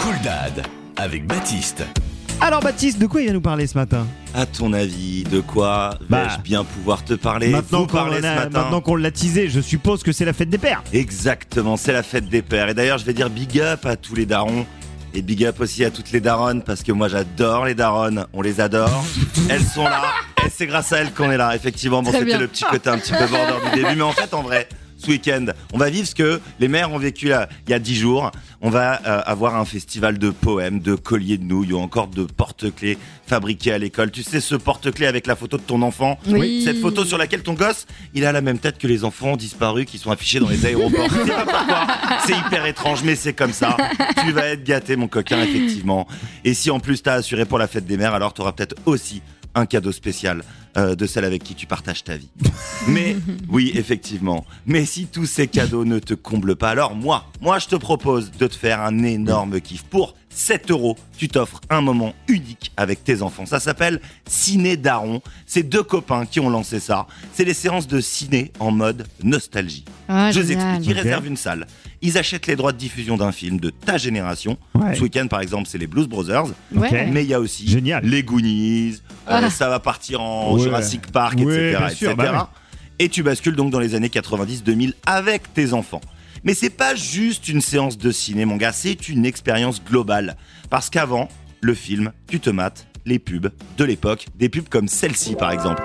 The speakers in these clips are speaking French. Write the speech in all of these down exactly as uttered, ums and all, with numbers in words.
Cool Dad avec Baptiste. Alors Baptiste, de quoi il va nous parler ce matin ? À ton avis, de quoi Bah, vais-je bien pouvoir te parler Maintenant Vous qu'on, parler ce a- matin maintenant qu'on l'a teasé, je suppose que c'est la fête des pères. Exactement, c'est la fête des pères. Et d'ailleurs, je vais dire big up à tous les darons. Et big up aussi à toutes les daronnes, parce que moi j'adore les daronnes, on les adore. Elles sont là, et c'est grâce à elles qu'on est là, effectivement. Bon, Très c'était bien. le petit côté un petit peu border du début, mais en fait, en vrai, ce week-end, on va vivre ce que les mères ont vécu là, il y a dix jours. On va euh, avoir un festival de poèmes, de colliers de nouilles ou encore de porte-clés fabriqués à l'école. Tu sais, ce porte-clés avec la photo de ton enfant, Oui. cette photo sur laquelle ton gosse, il a la même tête que les enfants disparus qui sont affichés dans les aéroports. Je sais pas pourquoi, c'est hyper étrange, mais c'est comme ça. Tu vas être gâté, mon coquin, effectivement. Et si en plus t'as assuré pour la fête des mères, alors t'auras peut-être aussi un cadeau spécial euh, de celle avec qui tu partages ta vie. Mais oui, effectivement. Mais si tous ces cadeaux ne te comblent pas, alors moi, moi je te propose de te faire un énorme kiff. Pour sept euros, tu t'offres un moment unique avec tes enfants. Ça s'appelle Ciné Daron. C'est deux copains qui ont lancé ça. C'est les séances de ciné en mode nostalgie. Ah, Je vous génial. explique, ils Ok. réservent une salle. Ils achètent les droits de diffusion d'un film de ta génération. Ouais. Ce week-end, par exemple, c'est les Blues Brothers. Ouais. Ok. Mais il y a aussi Génial. les Goonies, euh, Ah. ça va partir en Ouais. Jurassic Park, Ouais, et cetera, bien sûr, et cetera. bah Et tu bascules donc dans les années quatre-vingt-dix deux mille avec tes enfants. Mais c'est pas juste une séance de ciné, mon gars, c'est une expérience globale. Parce qu'avant le film, tu te mates les pubs de l'époque, des pubs comme celle-ci par exemple.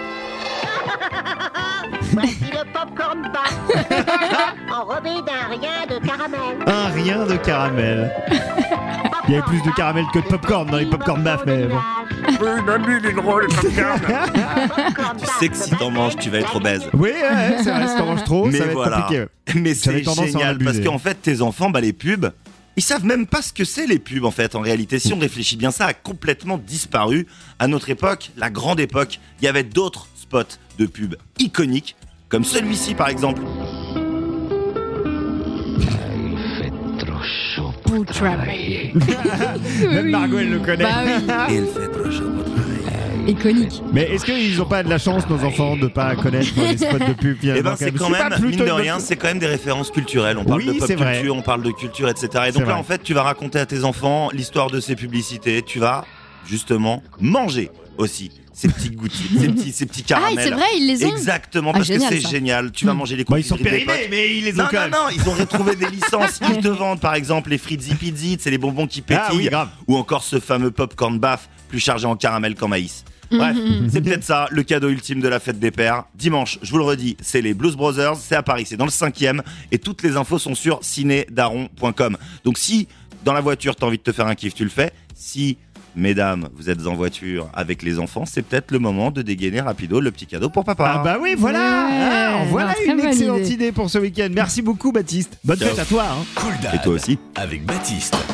Voici le popcorn bar, enrobé d'un rien de caramel. Un rien de caramel. Il y avait plus de caramel que de popcorn dans les popcorn baff, mais bon. Tu sais que si t'en manges, tu vas être obèse. Oui, ouais, c'est vrai, si t'en manges trop, Mais ça va être voilà. compliqué. Mais J'avais c'est tendance à en génial parce abuser. qu'en fait, tes enfants, bah, les pubs, ils savent même pas ce que c'est les pubs en fait. En réalité, si on réfléchit bien, ça a complètement disparu. À notre époque, la grande époque, il y avait d'autres spots de pubs iconiques, comme celui-ci par exemple. Ou travailler. Même Margot, elle le connaît. Bah oui, Il fait trop chaud pour travailler. iconique. Mais est-ce qu'ils ont pas de la chance, nos enfants, de pas connaître les spots de pub finalement Eh ben, c'est quand pas même, plutôt mine de une bonne rien, chose. c'est quand même des références culturelles. On parle Oui, de pop c'est vrai. culture, on parle de culture, et cetera. Et donc C'est là, vrai. en fait, tu vas raconter à tes enfants l'histoire de ces publicités. Tu vas justement manger aussi ces petits goûtis, ces petits, ces petits Ah, caramels. c'est vrai, ils les ont. Exactement, Ah, parce génial, que c'est ça. génial. Tu vas manger les Bon, cookies ils sont de l'époque. périmés, mais ils les ont Non, quand non, même. non, ils ont retrouvé des licences. Ils te vendent par exemple les frites Zipizzi, c'est les bonbons qui pétillent. Ah oui, grave. Ou encore ce fameux popcorn baff, plus chargé en caramel qu'en maïs. Bref, c'est peut-être ça, le cadeau ultime de la fête des pères. Dimanche, je vous le redis, c'est les Blues Brothers, c'est à Paris, c'est dans le cinquième. Et toutes les infos sont sur ciné daron point com. Donc si, dans la voiture, t'as envie de te faire un kiff, tu le fais. Si, mesdames, vous êtes en voiture avec les enfants, c'est peut-être le moment de dégainer rapido le petit cadeau pour papa. Ah bah oui, voilà. Ouais, Ah, voilà non, très une bonne excellente idée. idée pour ce week-end. Merci beaucoup Baptiste. Bonne Ciao. fête à toi. Hein. Cool Dad Et toi aussi. avec Baptiste.